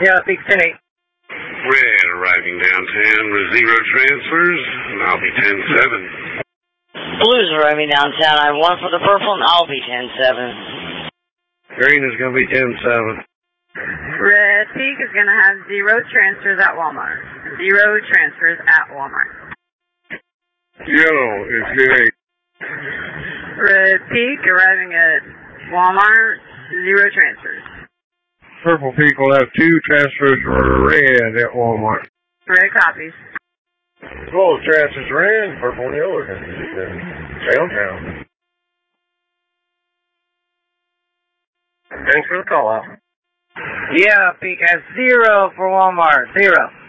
Yeah, peak 10-8. Red arriving downtown with 0 transfers, and I'll be 10-7. Blue's arriving downtown. I have 1 for the purple, and I'll be 10-7. Green is going to be 10-7. Red Peak is going to have 0 transfers at Walmart. 0 transfers at Walmart. Yellow is 10-8. Red Peak arriving at Walmart. 0 transfers. Purple Peak will have 2 transfers for red at Walmart. Red copies. Both transfers red, purple and yellow downtown. Thanks for the call out. Yeah, peak has 0 for Walmart. 0.